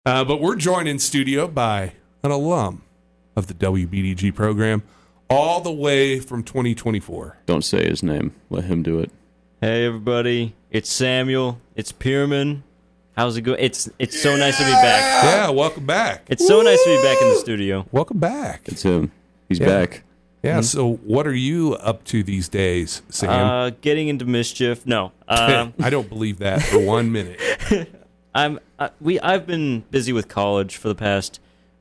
But we're joined in studio by an alum of the WBDG program, all the way from 2024. Don't say his name. Let him do it. Hey, everybody. It's Samuel. It's Pierman. How's it going? It's so nice to be back. Yeah, welcome back. It's so nice to be back in the studio. Welcome back. It's him. He's back. Yeah, so what are you up to these days, Sam? Getting into mischief. No. I don't believe that for 1 minute. I've been busy with college for the past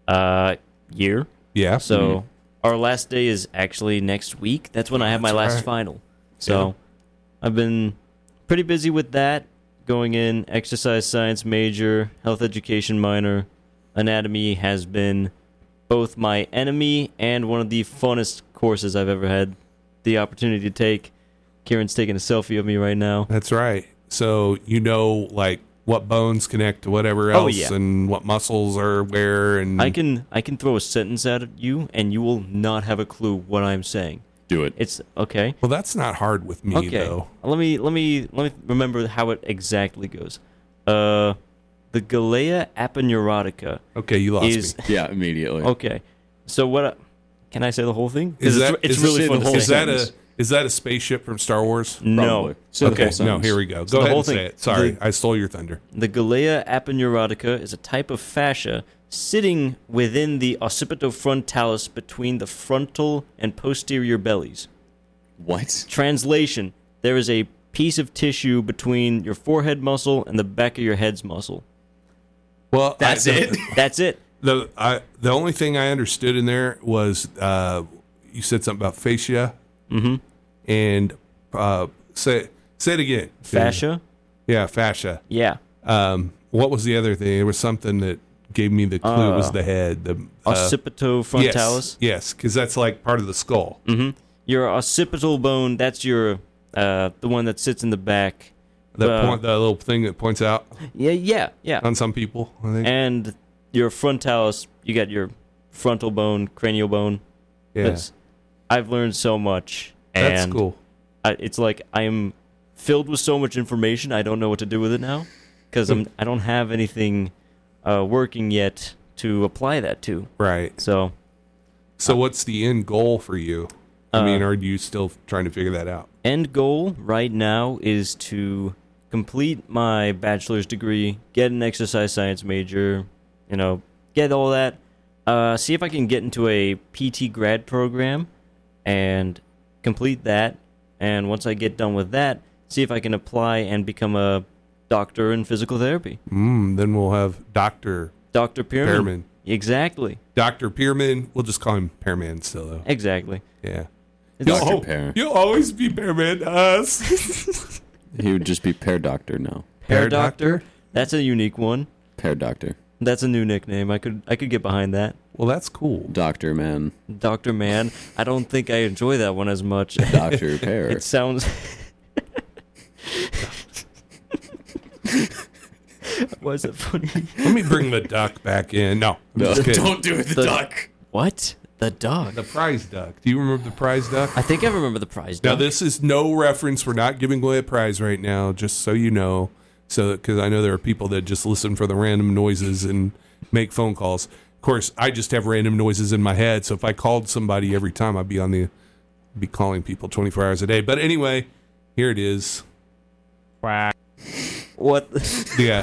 year. Yeah. So our last day is actually next week. That's when I have my last final. So I've been pretty busy with that. Going in, exercise science major, health education minor. Anatomy has been both my enemy and one of the funnest courses I've ever had the opportunity to take. Kieran's taking a selfie of me right now. That's right. So you know, like, what bones connect to whatever else, and what muscles are where, and I can throw a sentence at you, and you will not have a clue what I'm saying. Do it. It's okay. Well, that's not hard with me, though. Let me remember how it exactly goes. The Galea aponeurotica. Okay, you lost me. Yeah, immediately. Okay, so what? Can I say the whole thing? Is It's really fun to say. Is that a spaceship from Star Wars? No. Okay, no, here we go. Go ahead and say it. Sorry, I stole your thunder. The Galea aponeurotica is a type of fascia sitting within the occipitofrontalis between the frontal and posterior bellies. What? Translation: there is a piece of tissue between your forehead muscle and the back of your head's muscle. Well, That's it. The only thing I understood in there was you said something about fascia. Mm-hmm. And say it again. Fascia? Yeah, fascia. Yeah. What was the other thing? There was something that gave me the clue. It was the head. The occipitofrontalis? Yes, because that's like part of the skull. Mm-hmm. Your occipital bone, that's your the one that sits in the back. The little thing that points out. Yeah. On some people, I think. And your frontalis, you got your frontal bone, cranial bone. Yeah. I've learned so much. And that's cool. It's like I am filled with so much information, I don't know what to do with it now. Because I don't have anything working yet to apply that to. Right. So what's the end goal for you? I mean, are you still trying to figure that out? End goal right now is to complete my bachelor's degree, get an exercise science major, get all that. See if I can get into a PT grad program and complete that. And once I get done with that, see if I can apply and become a doctor in physical therapy. Then we'll have Dr. Pierman. Exactly. Dr. Pierman. We'll just call him Pearman still, though. Exactly. Yeah. Dr. Pear. You'll always be Pearman to us. He would just be Pear Doctor now. Pear Doctor? That's a unique one. Pear Doctor. That's a new nickname. I could get behind that. Well, that's cool. Doctor Man. Dr. Man. I don't think I enjoy that one as much. Dr. Pear. It sounds... Why is that funny? Let me bring the duck back in. No, don't do it, the duck. What? The duck? The prize duck. Do you remember the prize duck? I think I remember the prize duck. Now, this is no reference. We're not giving away a prize right now, just so you know. Because I know there are people that just listen for the random noises and make phone calls. Of course, I just have random noises in my head, so if I called somebody every time, I'd be calling people 24 hours a day. But anyway, here it is. What? Yeah.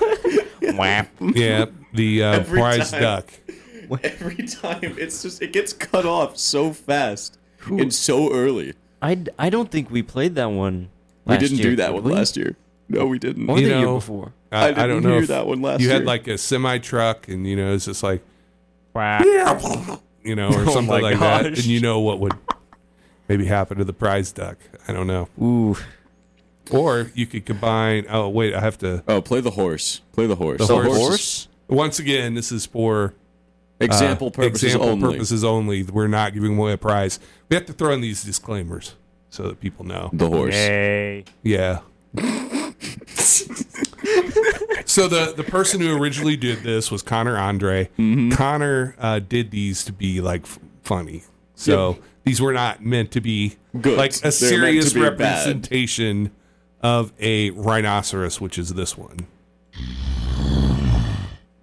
Yeah, the prize duck. Every time, it gets cut off so fast and so early. I don't think we played that one We didn't do that one last year. No, we didn't. Or the year before. I don't know hear if that one last year. You had like a semi truck, and it's just like, or something like that, and what would maybe happen to the prize duck. I don't know. Ooh. Or you could combine. Oh wait, I have to. Oh, play the horse. Play the horse. The horse. Once again, this is for example purposes only. We're not giving away a prize. We have to throw in these disclaimers so that people know. The horse. Hey. Yeah. So the person who originally did this was Connor Andre. Mm-hmm. Connor did these to be like funny. So these were not meant to be good. Like a serious be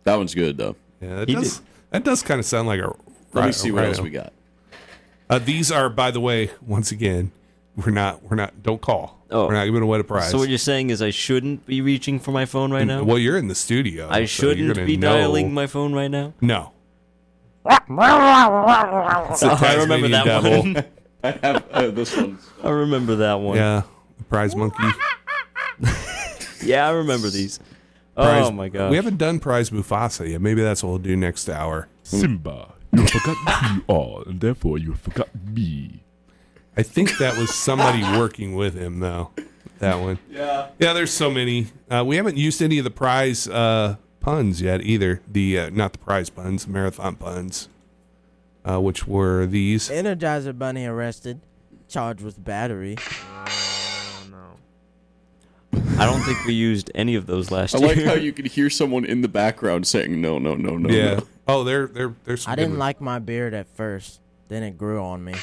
That one's good though. Yeah, that does kind of sound like a. Let me see what rhino. else we got. These are, by the way, once again, we're not. Don't call. Oh. We're not giving away a prize. So what you're saying is I shouldn't be reaching for my phone right now? Well, you're in the studio. I so you're shouldn't gonna be know. dialing my phone right now? No. It's the I remember Tasmanian that devil. one. I have this one. I remember that one. Yeah, prize monkey. Yeah, I remember these. Prize, Oh my god. We haven't done prize Mufasa yet. Maybe that's what we'll do next hour. Simba, you have forgotten who you are, and therefore you have forgotten me. I think that was somebody working with him, though. That one. Yeah. Yeah, there's so many. We haven't used any of the prize puns yet either. The not the prize puns, marathon puns, which were these. Energizer Bunny arrested, charged with battery. I don't think we used any of those last I year. like how you could hear someone in the background saying no. Yeah. No. Oh, they're some I good didn't ones. like my beard at first, then it grew on me.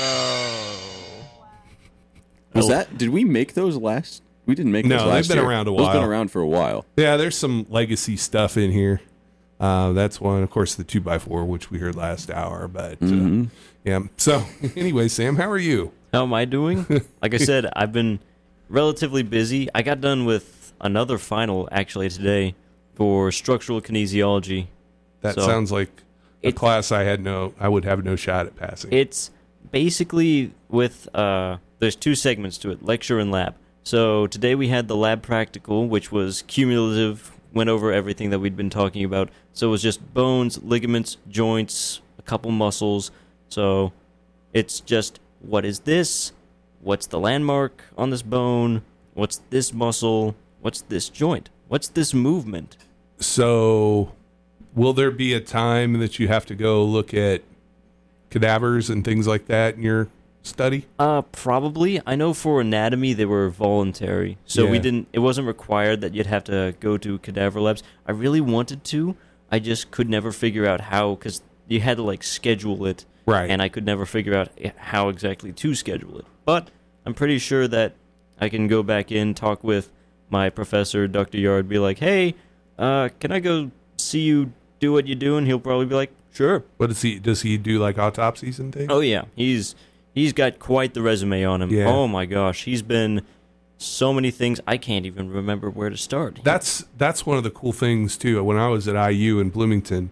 Was that? Did we make those last? We didn't make No, those last they've been year. around a Those been while. around for a while. Yeah, there's some legacy stuff in here. That's one, of course, the 2x4, which we heard last hour. But yeah. So anyway, Sam, how are you? How am I doing? Like I said, I've been relatively busy. I got done with another final actually today for structural kinesiology. That So, sounds like a it- class I would have no shot at passing. It's basically with there's two segments to it, lecture and lab. So today we had the lab practical, which was cumulative, went over everything that we'd been talking about. So it was just bones, ligaments, joints, a couple muscles. So it's just, what is this? What's the landmark on this bone? What's this muscle? What's this joint? What's this movement? So, will there be a time that you have to go look at cadavers and things like that in your study? Probably. I know for anatomy they were voluntary, so we Yeah. didn't. It wasn't required that you'd have to go to cadaver labs. I really wanted to. I just could never figure out how, because you had to like schedule it, Right. and I could never figure out how exactly to schedule it. But I'm pretty sure that I can go back in, talk with my professor, Dr. Yard, be like, "Hey, can I go see you do what you do?" And he'll probably be like, "Sure." What does he do like autopsies and things? Oh yeah, he's got quite the resume on him. Yeah. Oh my gosh, he's been so many things. I can't even remember where to start. That's one of the cool things too. When I was at IU in Bloomington,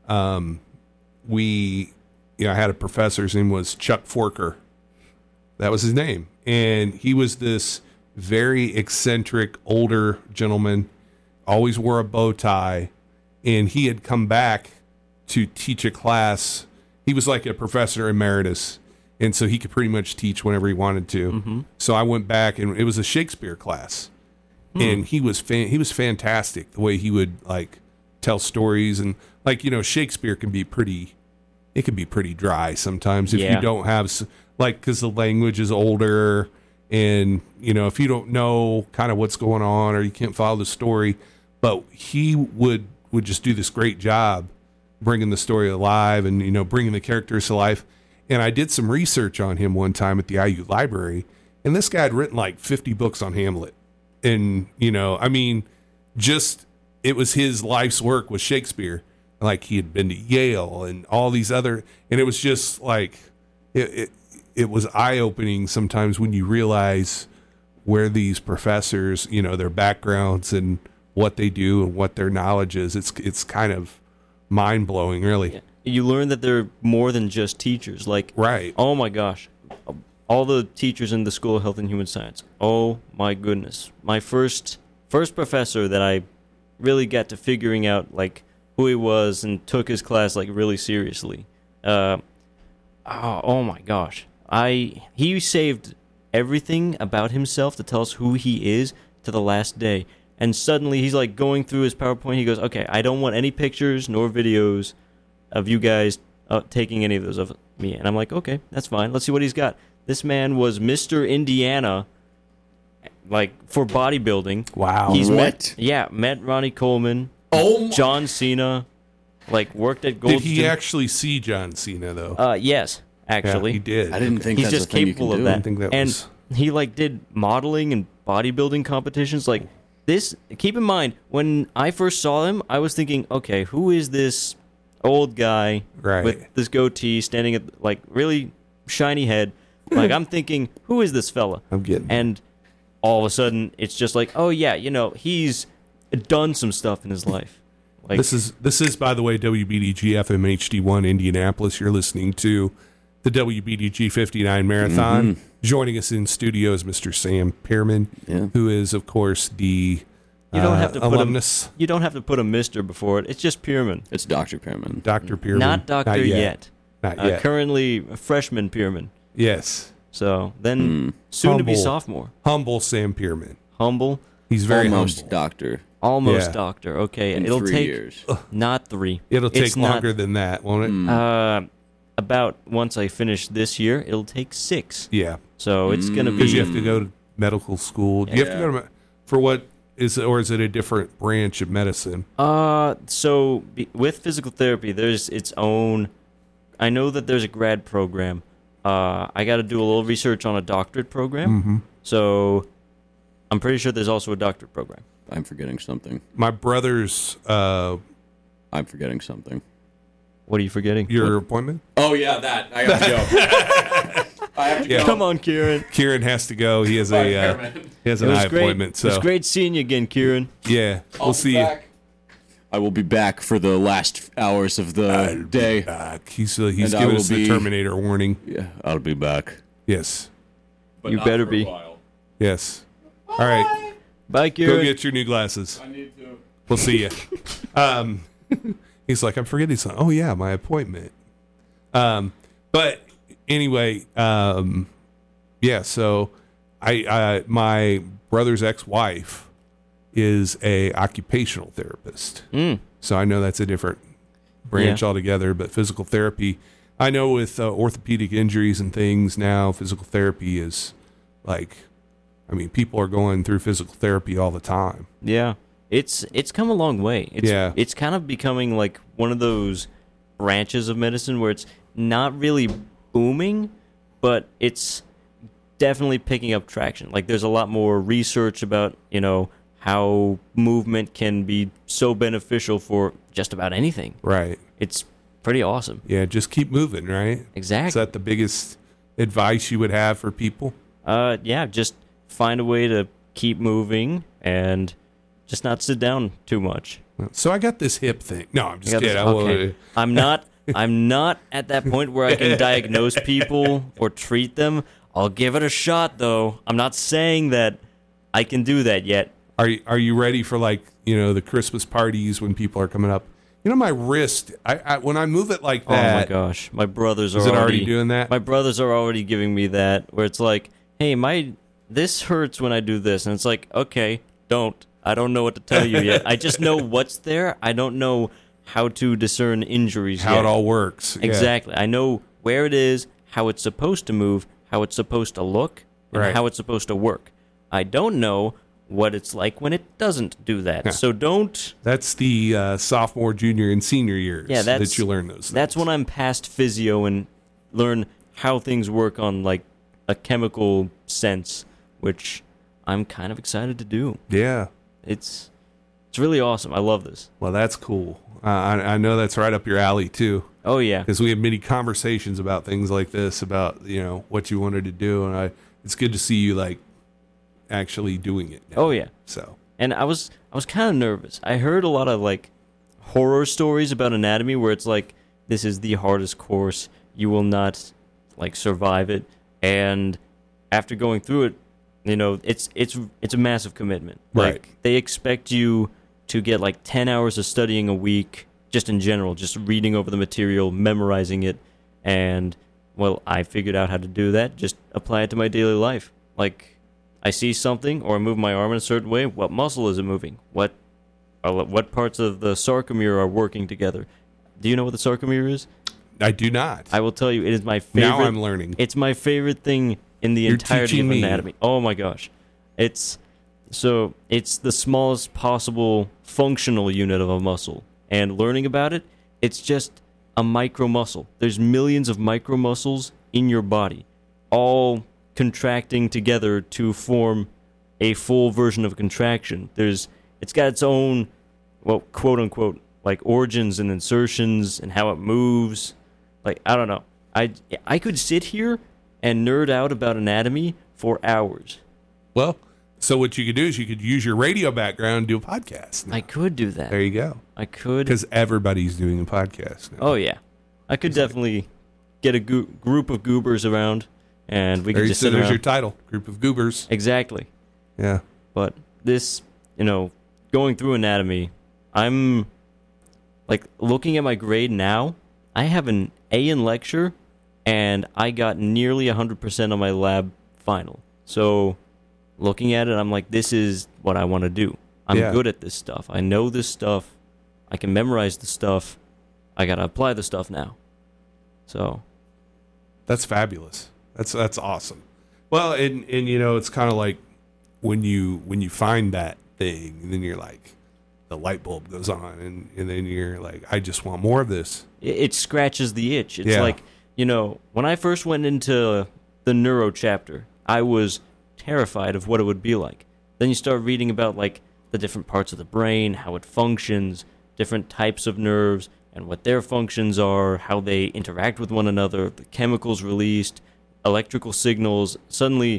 I had a professor. His name was Chuck Forker. That was his name, and he was this very eccentric older gentleman. Always wore a bow tie, and he had come back to teach a class. He was like a professor emeritus, and so he could pretty much teach whenever he wanted to. Mm-hmm. So I went back, and it was a Shakespeare class, and he was fantastic. The way he would like tell stories, and like Shakespeare can be pretty dry sometimes if Yeah. you don't have because the language is older, and if you don't know kind of what's going on or you can't follow the story. But he would just do this great job bringing the story alive and bringing the characters to life. And I did some research on him one time at the IU library, and this guy had written like 50 books on Hamlet. And it was his life's work was Shakespeare. Like he had been to Yale and all these other, and it was just like it was eye-opening sometimes when you realize where these professors, their backgrounds and what they do and what their knowledge is. It's kind of mind-blowing, really. Yeah. You learn that they're more than just teachers. Like, Right. oh my gosh, all the teachers in the School of Health and Human Science. Oh my goodness, my first professor that I really got to figuring out like who he was and took his class like really seriously. Oh my gosh, he saved everything about himself to tell us who he is to the last day. And suddenly he's like going through his PowerPoint. He goes, "Okay, I don't want any pictures nor videos of you guys taking any of those of me." And I'm like, "Okay, that's fine. Let's see what he's got." This man was Mr. Indiana, like for bodybuilding. Wow. He's What? met Ronnie Coleman, Oh, John Cena, like worked at Gold's Did he Gym. actually see John Cena, though? Yes, actually. Yeah, he did. I didn't think He's that's just a thing capable you of can do. that. I think that and was- he like did modeling and bodybuilding competitions. Like keep in mind, when I first saw him, I was thinking, okay, who is this old guy with this goatee standing at, like, really shiny head? Like, I'm thinking, who is this fella? I'm getting And all of a sudden, it's just like, oh, yeah, he's done some stuff in his life. Like, This is, by the way, WBDG FM HD1 Indianapolis. You're listening to the WBDG 59 Marathon. Joining us in studio is Mr. Sam Pearman, who is, of course, the you don't have to alumnus. you don't have to put a Mr. before it. It's just Pearman. It's Dr. Pearman. Dr. Pearman. Not Doctor yet. Not yet. Currently a freshman Pearman. Yes. So then soon to be Humble. sophomore. Humble Sam Pearman. Humble. He's very Almost humble. doctor. Almost Yeah. doctor. Okay. In It'll 3 take years. not 3. It'll take It's not- longer than that, won't it? About once I finish this year, it'll take 6. Yeah. So it's gonna Because be you have to go to medical school. Do you have to go to for what is it, or is it a different branch of medicine? With physical therapy, there's its own. I know that there's a grad program. I got to do a little research on a doctorate program. So I'm pretty sure there's also a doctorate program. I'm forgetting something. My brother's I'm forgetting something. What are you forgetting? your appointment. Oh, yeah, that. I have to go. I have to Yeah. Come on, Kieran. Kieran has to go. He has an eye appointment. So It was great seeing you again, Kieran. yeah, we'll see you. I will be back for the last hours of the day. He's And I giving will us the be- Terminator warning. Yeah, I'll be back. Yes, You better be. yes. All right, Bye, go Kieran. get your new glasses. I need to. We'll see you. He's like, I'm forgetting something. Oh yeah, my appointment. But anyway, yeah. So I my brother's ex-wife is a occupational therapist. So I know that's a different branch altogether. But physical therapy, I know with orthopedic injuries and things now, physical therapy is like, I mean, people are going through physical therapy all the time. Yeah. It's come a long way. It's kind of becoming like one of those branches of medicine where it's not really booming, but it's definitely picking up traction. Like there's a lot more research about, how movement can be so beneficial for just about anything. Right. It's pretty awesome. Yeah, just keep moving, right? Exactly. Is that the biggest advice you would have for people? Yeah, just find a way to keep moving and just not sit down too much. So I got this hip thing. No, I'm just I got kidding. this- I won't- okay. I'm not at that point where I can diagnose people or treat them. I'll give it a shot, though. I'm not saying that I can do that yet. Are you ready for the Christmas parties when people are coming up? My wrist. I when I move it like that. Oh my gosh, my brothers are Is it already doing that? My brothers are already giving me that, where it's like, hey, this hurts when I do this, and it's like, okay, don't. I don't know what to tell you yet. I just know what's there. I don't know how to discern injuries How yet. it all works. Yeah. Exactly. I know where it is, how it's supposed to move, how it's supposed to look, and Right. how it's supposed to work. I don't know what it's like when it doesn't do that. Yeah. So don't. That's the sophomore, junior, and senior years. Yeah, that you learn those things. That's when I'm past physio and learn how things work on like a chemical sense, which I'm kind of excited to do. Yeah. It's really awesome. I love this. Well, that's cool. I know that's right up your alley too, Oh yeah. because we have many conversations about things like this, about what you wanted to do, and it's good to see you actually doing it now. Oh yeah. So And I was kind of nervous. I heard a lot of horror stories about anatomy where it's like, this is the hardest course. You will not survive it. And after going through it, it's a massive commitment. Right. They expect you to get 10 hours of studying a week, just in general, just reading over the material, memorizing it. And well, I figured out how to do that. Just apply it to my daily life. I see something or I move my arm in a certain way. What muscle is it moving? What parts of the sarcomere are working together? Do you know what the sarcomere is? I do not. I will tell you, it is my favorite. Now I'm learning. It's my favorite thing in the entirety teaching of me. anatomy. Oh my gosh. It's the smallest possible functional unit of a muscle. And learning about it, it's just a micro muscle. There's millions of micro muscles in your body, all contracting together to form a full version of a contraction. It's got its own, well, quote unquote, like origins and insertions and how it moves. Like, I don't know. I could sit here and nerd out about anatomy for hours. Well, so what you could do is you could use your radio background and do a podcast. I could do that. There you go. I could. Because everybody's doing a podcast now. Oh, yeah. I could definitely get a group of goobers around, and we could just sit there's around. your title, Group of Goobers. Exactly. Yeah. But this, going through anatomy, I'm, like, looking at my grade now, I have an A in lecture, and I got nearly 100% on my lab final. So, looking at it, I'm like, this is what I want to do. I'm good at this stuff. I know this stuff. I can memorize the stuff. I got to apply the stuff now. So, That's fabulous. That's awesome. Well, and it's kind of like when you find that thing, and then you're like, the light bulb goes on, and then you're like, I just want more of this. it scratches the itch. It's like, when I first went into the neuro chapter, I was terrified of what it would be like. Then you start reading about, like, the different parts of the brain, how it functions, different types of nerves, and what their functions are, how they interact with one another, the chemicals released, electrical signals. Suddenly,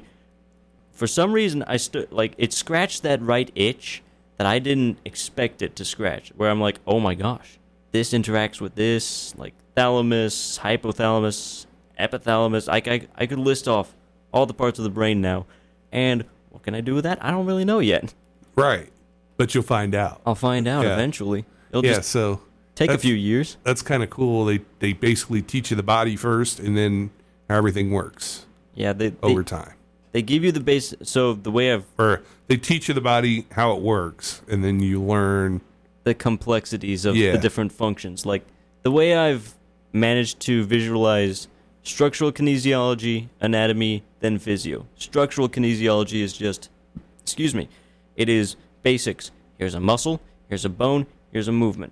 for some reason, it scratched that right itch that I didn't expect it to scratch, where I'm like, oh my gosh, this interacts with this, like thalamus, hypothalamus, epithalamus. I could list off all the parts of the brain now. And what can I do with that? I don't really know yet. Right. But you'll find out. I'll find out eventually. It'll just so take a few years. That's kind of cool. They basically teach you the body first, and then how everything works. Yeah, over time. They give you the base. So the way they teach you the body how it works, and then you learn the complexities of the different functions. Like the way I've managed to visualize structural kinesiology, anatomy, then physio. Structural kinesiology is just, it is basics. Here's a muscle, here's a bone, here's a movement.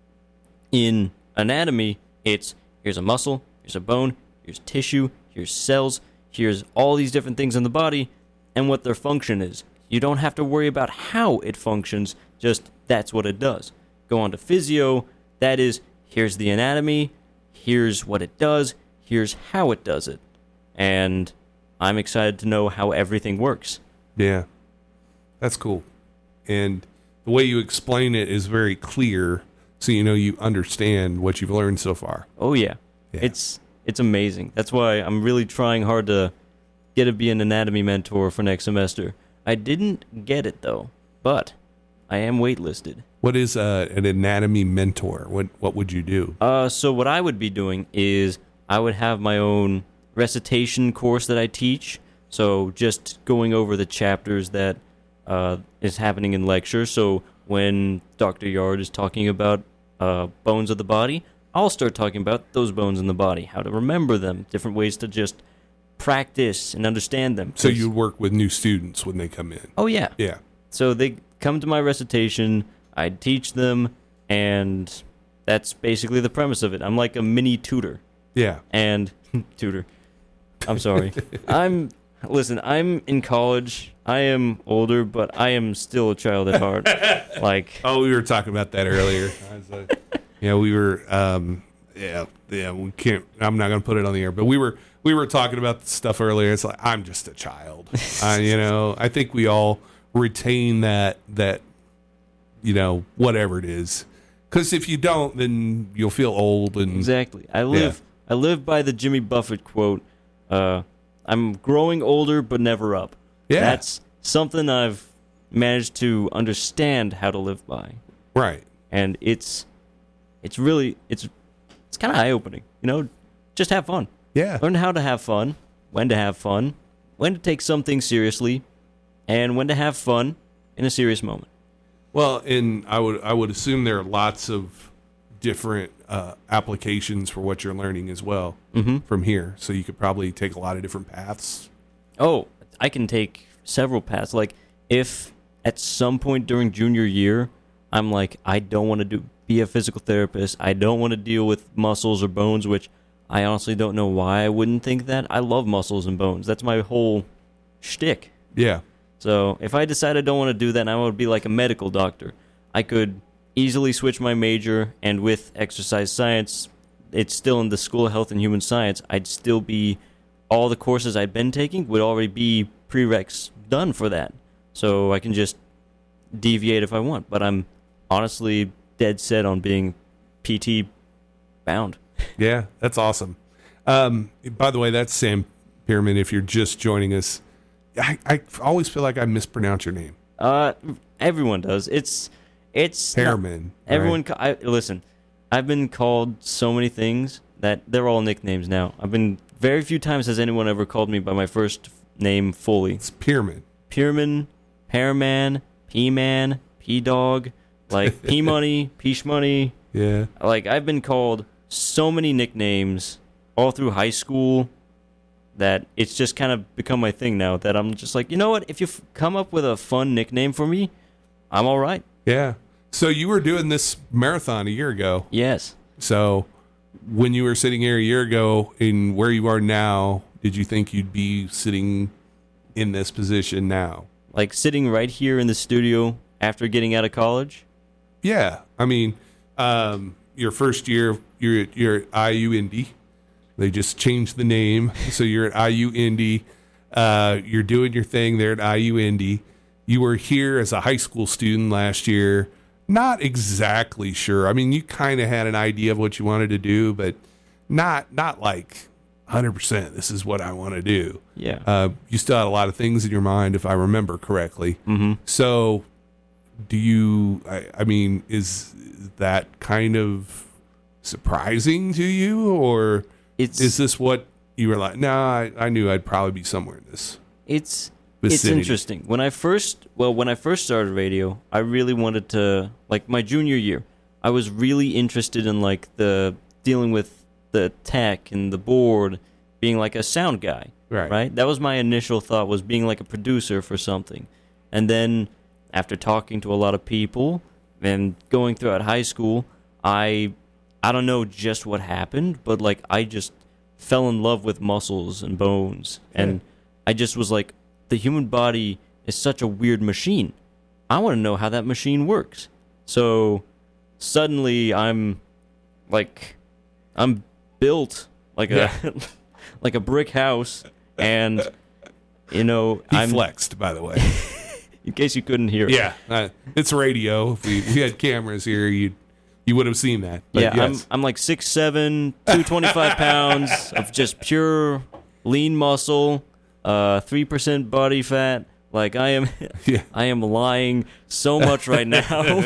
In anatomy, it's here's a muscle, here's a bone, here's tissue, here's cells, here's all these different things in the body and what their function is. You don't have to worry about how it functions, just that's what it does. Go on to physio, that is, here's the anatomy, here's what it does, here's how it does it. And I'm excited to know how everything works. Yeah. That's cool. And the way you explain it is very clear, so you understand what you've learned so far. Oh, yeah. It's amazing. That's why I'm really trying hard to get to be an anatomy mentor for next semester. I didn't get it, though, but I am waitlisted. What is an anatomy mentor? What would you do? So what I would be doing is I would have my own recitation course that I teach. So just going over the chapters that is happening in lecture. So when Dr. Yard is talking about bones of the body, I'll start talking about those bones in the body, how to remember them, different ways to just practice and understand them. So you work with new students when they come in? Oh, yeah. Yeah. So they come to my recitation, I teach them, and that's basically the premise of it. I'm like a mini tutor. Yeah. And tutor. I'm sorry. I'm in college. I am older, but I am still a child at heart. We were talking about that earlier. We were we can't, I'm not going to put it on the air, but we were talking about stuff earlier. It's like, I'm just a child. I think we all retain that whatever it is. Because if you don't, then you'll feel old. And exactly. I live by the Jimmy Buffett quote, I'm growing older but never up. Yeah. That's something I've managed to understand how to live by. Right. And it's kind of eye-opening, just have fun. Yeah. Learn how to have fun, when to have fun, when to take something seriously, and when to have fun in a serious moment. Well, and I would assume there are lots of different applications for what you're learning as well from here. So you could probably take a lot of different paths. Oh, I can take several paths. Like, if at some point during junior year, I'm like, I don't want to be a physical therapist. I don't want to deal with muscles or bones, which I honestly don't know why I wouldn't think that. I love muscles and bones. That's my whole shtick. Yeah. So if I decide I don't want to do that and I want to be like a medical doctor, I could easily switch my major, and with exercise science, it's still in the School of Health and Human Science, I'd still be, all the courses I'd been taking would already be prereqs done for that. So I can just deviate if I want. But I'm honestly dead set on being PT bound. Yeah, that's awesome. By the way, that's Sam Pierman. If you're just joining us, I always feel like I mispronounce your name. Everyone does. It's Pierman. Everyone, listen, I've been called so many things that they're all nicknames now. Very few times has anyone ever called me by my first name fully. It's Pierman. Pierman, Pearman, P-Man, P-Dog, like P-Money, Peach-Money. Yeah. Like, I've been called so many nicknames all through high school that it's just kind of become my thing now, that I'm just like, you know what? If you come up with a fun nickname for me, I'm all right. Yeah. So you were doing this marathon a year ago. Yes. So when you were sitting here a year ago and where you are now, did you think you'd be sitting in this position now? Like sitting right here in the studio after getting out of college? Yeah. I mean, your first year, you're at IU Indy. They just changed the name. So you're at IU Indy. You're doing your thing there at IU Indy. You were here as a high school student last year. Not exactly sure. I mean, you kind of had an idea of what you wanted to do, but not like 100%. This is what I want to do. Yeah. You still had a lot of things in your mind, if I remember correctly. Mm-hmm. So do you, I mean, is that kind of surprising to you, or is this what you were like, I knew I'd probably be somewhere in this? It's vicinity. interesting. When I first started radio, I really wanted to, like my junior year, I was really interested in like the dealing with the tech and the board, being like a sound guy. Right? That was my initial thought, was being like a producer for something. And then after talking to a lot of people and going throughout high school, I don't know just what happened, but like I just fell in love with muscles and bones. And I just was like, the human body is such a weird machine. I want to know how that machine works. So suddenly I'm built like like a brick house, and he flexed, by the way. In case you couldn't hear it. Yeah, it's radio. If we had cameras here, you would have seen that. But yeah, yes. I'm like 6'7", 225 pounds of just pure lean muscle, 3% body fat. Like I am lying so much right now.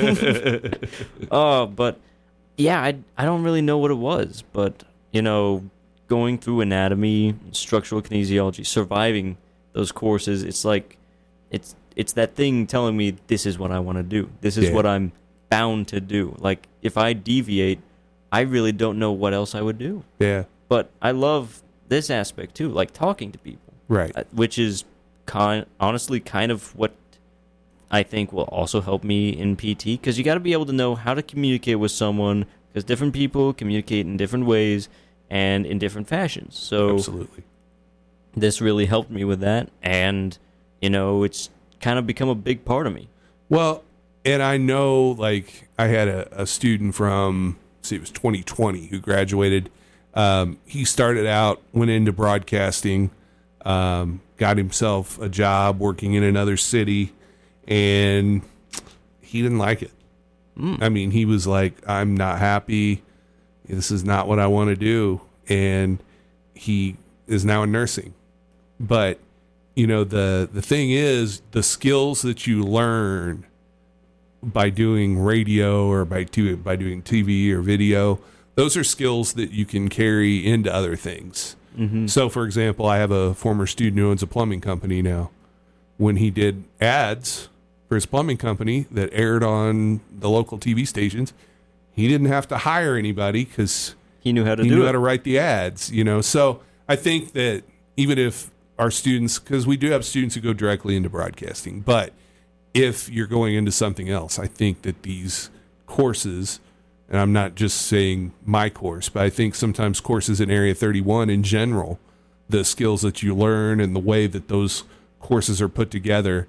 But yeah, I don't really know what it was, but going through anatomy, structural kinesiology, surviving those courses, it's like it's that thing telling me this is what I want to do. This is what I'm bound to do. Like if I deviate, I really don't know what else I would do. Yeah. But I love this aspect too, like talking to people. Right. Which is honestly kind of what I think will also help me in PT, because you got to be able to know how to communicate with someone, because different people communicate in different ways and in different fashions. So absolutely, this really helped me with that, and it's kind of become a big part of me. Well, and I know, like, I had a student from, it was 2020 who graduated. He started out, went into broadcasting, got himself a job working in another city, and he didn't like it. I mean, he was like, I'm not happy. This is not what I want to do. And he is now in nursing. But, the thing is, the skills that you learn by doing radio or by doing TV or video, those are skills that you can carry into other things. Mm-hmm. So, for example, I have a former student who owns a plumbing company now. When he did ads for his plumbing company that aired on the local TV stations, he didn't have to hire anybody because he knew how to how to write the ads. So I think that even if our students, because we do have students who go directly into broadcasting, but if you're going into something else, I think that these courses, and I'm not just saying my course, but I think sometimes courses in Area 31 in general, the skills that you learn and the way that those courses are put together,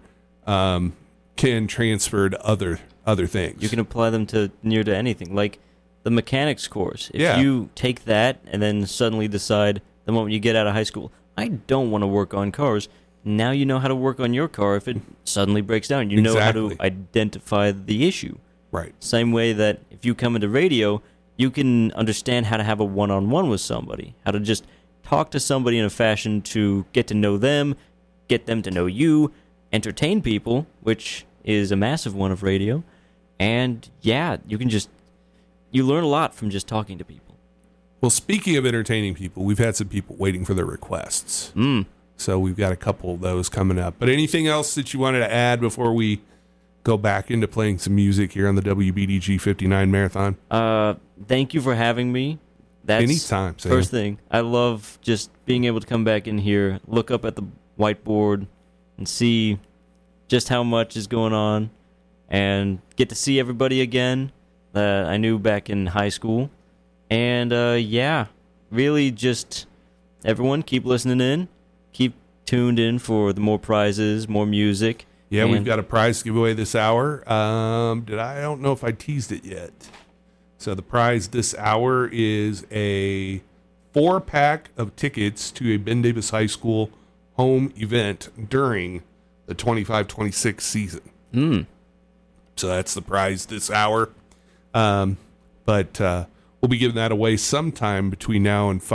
can transfer to other things. You can apply them to near to anything, like the mechanics course. If Yeah. you take that and then suddenly decide the moment you get out of high school, I don't want to work on cars. Now you know how to work on your car if it suddenly breaks down. You know how to Exactly. identify the issue. Right. Same way that if you come into radio, you can understand how to have a one-on-one with somebody, how to just talk to somebody in a fashion to get to know them, get them to know you, entertain people, which is a massive one of radio. And yeah, you learn a lot from just talking to people. Well, speaking of entertaining people, we've had some people waiting for their requests. So we've got a couple of those coming up. But anything else that you wanted to add before we go back into playing some music here on the WBDG 59 Marathon? Thank you for having me. That's Anytime, Sam. first thing. I love just being able to come back in here, look up at the whiteboard, and see just how much is going on, and get to see everybody again that I knew back in high school. And yeah, really just everyone keep listening in, keep tuned in for the more prizes, more music. Yeah, we've And- got a prize giveaway this hour. I don't know if I teased it yet. So the prize this hour is a 4-pack of tickets to a Ben Davis High School home event during the 25-26 season. So that's the prize this hour. But we'll be giving that away sometime between now and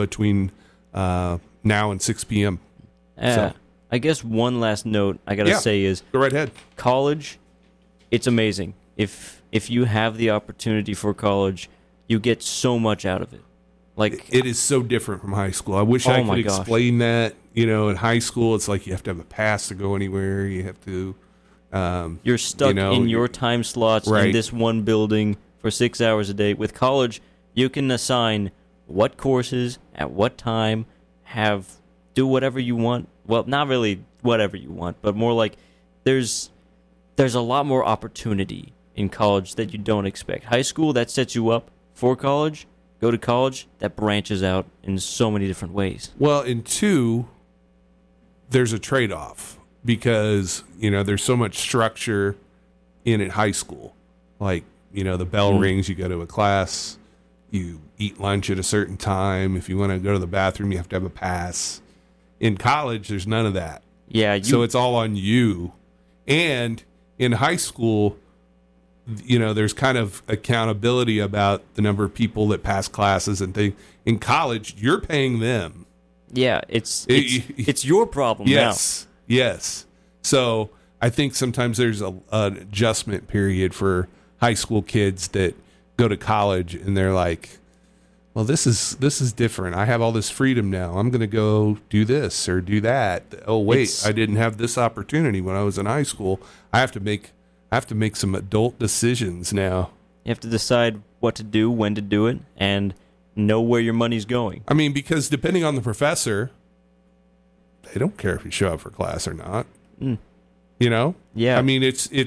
now and 6 p.m. So. I guess one last note I gotta Yeah. say is Go right ahead. college, it's amazing. If you have the opportunity for college, you get so much out of it. Like It is so different from high school. I wish Oh I my could gosh. explain that. In high school, it's like you have to have a pass to go anywhere. You have to. you're stuck in your time slots in Right. this one building for 6 hours a day. With college, you can assign what courses at what time, do whatever you want. Well, not really whatever you want, but more like there's a lot more opportunity in college that you don't expect. High school, that sets you up for college. Go to college, that branches out in so many different ways. Well, in two, there's a trade-off because there's so much structure in at high school. Like the bell rings, you go to a class, you eat lunch at a certain time. If you want to go to the bathroom, you have to have a pass. In college, there's none of that. Yeah, So it's all on you. And in high school, there's kind of accountability about the number of people that pass classes and things. In college, you're paying them. yeah, it's your problem Yes. Yes. So I think sometimes there's an adjustment period for high school kids that go to college and they're like, well, this is different. I have all this freedom now. I'm going to go do this or do that. Oh, wait, I didn't have this opportunity when I was in high school. I have to make some adult decisions now. You have to decide what to do, when to do it, and know where your money's going. I mean, because depending on the professor, they don't care if you show up for class or not. Yeah. I mean,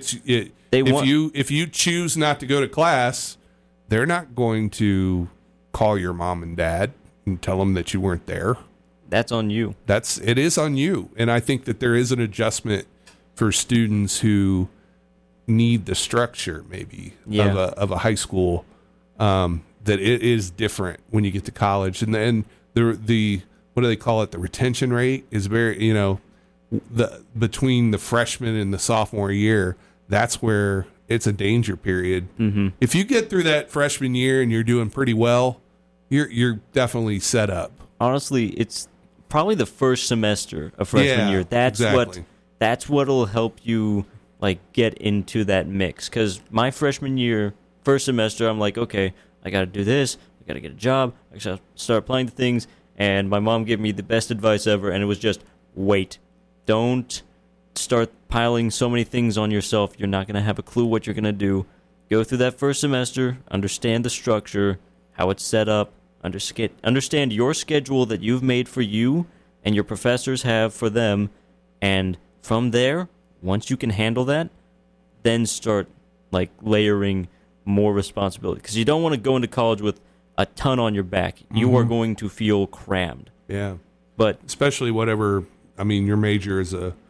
if you choose not to go to class, they're not going to call your mom and dad and tell them that you weren't there. That's on you. It is on you. And I think that there is an adjustment for students who need the structure maybe of a high school, that it is different when you get to college. And then the what do they call it? The retention rate is very, between the freshman and the sophomore year, that's where it's a danger period. Mm-hmm. If you get through that freshman year and you're doing pretty well, you're definitely set up. Honestly, it's probably the first semester of freshman Yeah, year. exactly. That's what'll help you get into that mix. Because my freshman year, first semester, I'm like, okay, I got to do this. I got to get a job. I got to start applying to things. And my mom gave me the best advice ever, and it was just wait. Don't start piling so many things on yourself. You're not going to have a clue what you're going to do. Go through that first semester, understand the structure, how it's set up, understand your schedule that you've made for you and your professors have for them, and from there, once you can handle that, then start layering more responsibility. Because you don't want to go into college with a ton on your back. You are going to feel crammed. Yeah. But Especially your major is a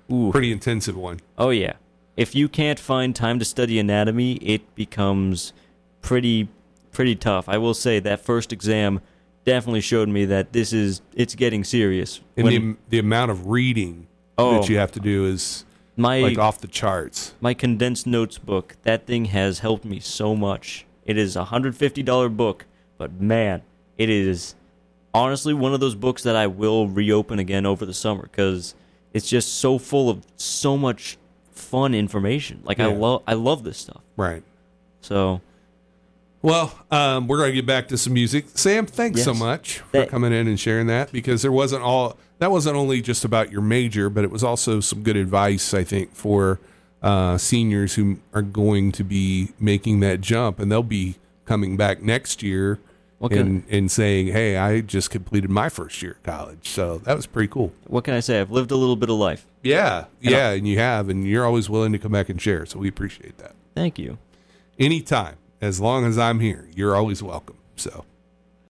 Ooh. Pretty intensive one. Oh yeah. If you can't find time to study anatomy, it becomes pretty tough. I will say that first exam definitely showed me that it's getting serious. And the amount of reading that you have to do is like off the charts. My condensed notes book, that thing has helped me so much. It is a $150 book, but man, it is honestly one of those books that I will reopen again over the summer because it's just so full of so much fun information. Like, Yeah. I love this stuff. Right. So, Well, we're going to get back to some music. Sam, thanks so Yes. much for coming in and sharing that, because that wasn't only just about your major, but it was also some good advice, I think, for seniors who are going to be making that jump, and they'll be coming back next year and saying, hey, I just completed my first year of college. So that was pretty cool. what can I say? I've lived a little bit of life. Yeah, and you have, and you're always willing to come back and share, so we appreciate that. Thank you. Anytime. As long as I'm here, you're always welcome. So